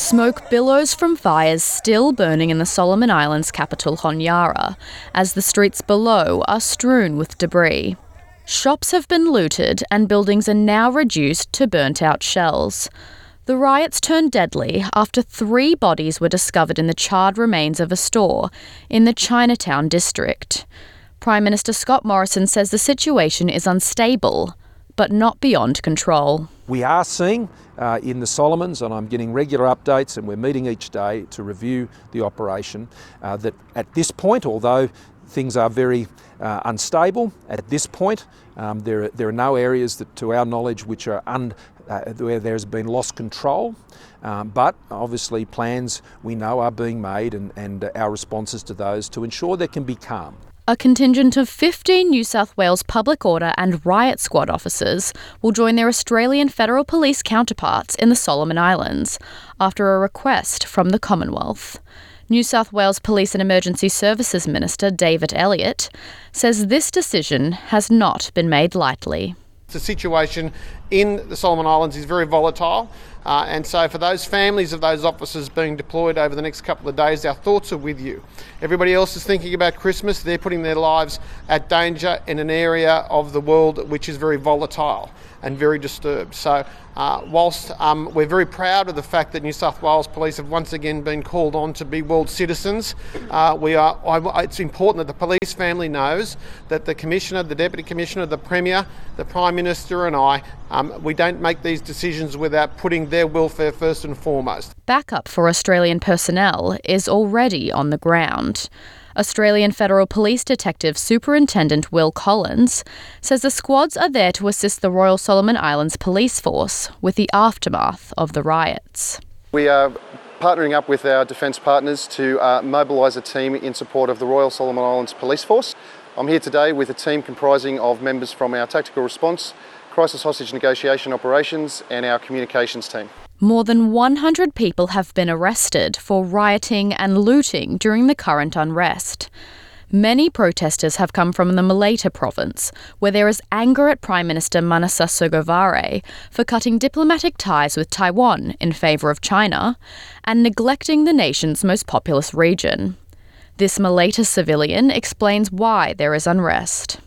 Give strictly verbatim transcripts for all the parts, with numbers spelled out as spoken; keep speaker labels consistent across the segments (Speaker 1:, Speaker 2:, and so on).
Speaker 1: Smoke billows from fires still burning in the Solomon Islands capital Honiara, as the streets below are strewn with debris. Shops have been looted and buildings are now reduced to burnt-out shells. The riots turned deadly after three bodies were discovered in the charred remains of a store in the Chinatown district. Prime Minister Scott Morrison says the situation is unstable, but not beyond control.
Speaker 2: We are seeing uh, in the Solomons, and I'm getting regular updates, and we're meeting each day to review the operation, uh, that at this point, although things are very uh, unstable, at this point um, there, there are no areas that, to our knowledge, which are un, uh, where there's been lost control, um, but obviously plans we know are being made, and, and our responses to those to ensure there can be calm.
Speaker 1: A contingent of fifteen New South Wales Public Order and Riot Squad officers will join their Australian Federal Police counterparts in the Solomon Islands after a request from the Commonwealth. New South Wales Police and Emergency Services Minister David Elliott says this decision has not been made lightly.
Speaker 3: The situation in the Solomon Islands is very volatile, uh, and so for those families of those officers being deployed over the next couple of days, our thoughts are with you. Everybody else is thinking about Christmas. They're putting their lives at danger in an area of the world which is very volatile and very disturbed. So uh, whilst um, we're very proud of the fact that New South Wales Police have once again been called on to be world citizens, uh, we are. I, it's important that the police family knows that the Commissioner, the Deputy Commissioner, the Premier, the Prime Minister and I, um, we don't make these decisions without putting their welfare first and foremost.
Speaker 1: Backup for Australian personnel is already on the ground. Australian Federal Police Detective Superintendent Will Collins says the squads are there to assist the Royal Solomon Islands Police Force with the aftermath of the riots.
Speaker 4: We are partnering up with our defence partners to uh, mobilise a team in support of the Royal Solomon Islands Police Force. I'm here today with a team comprising of members from our Tactical Response, Crisis Hostage Negotiation Operations and our Communications team.
Speaker 1: More than one hundred people have been arrested for rioting and looting during the current unrest. Many protesters have come from the Malaita province, where there is anger at Prime Minister Manasseh Sogavare for cutting diplomatic ties with Taiwan in favour of China and neglecting the nation's most populous region. This Malaita civilian explains why there is unrest.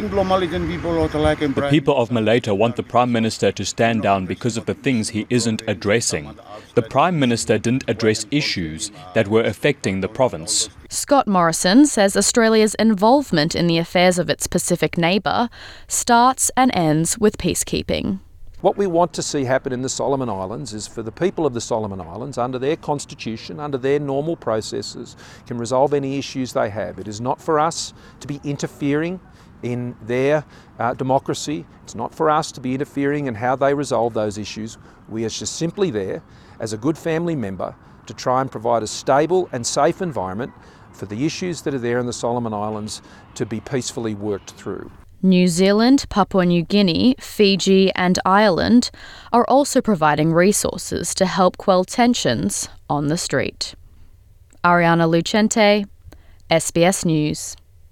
Speaker 5: The people of Malaita want the Prime Minister to stand down because of the things he isn't addressing. The Prime Minister didn't address issues that were affecting the province.
Speaker 1: Scott Morrison says Australia's involvement in the affairs of its Pacific neighbour starts and ends with peacekeeping.
Speaker 2: What we want to see happen in the Solomon Islands is for the people of the Solomon Islands, under their constitution, under their normal processes, can resolve any issues they have. It is not for us to be interfering in their uh, democracy. It's not for us to be interfering in how they resolve those issues. We are just simply there as a good family member to try and provide a stable and safe environment for the issues that are there in the Solomon Islands to be peacefully worked through.
Speaker 1: New Zealand, Papua New Guinea, Fiji and Ireland are also providing resources to help quell tensions on the street. Ariana Lucente, S B S News.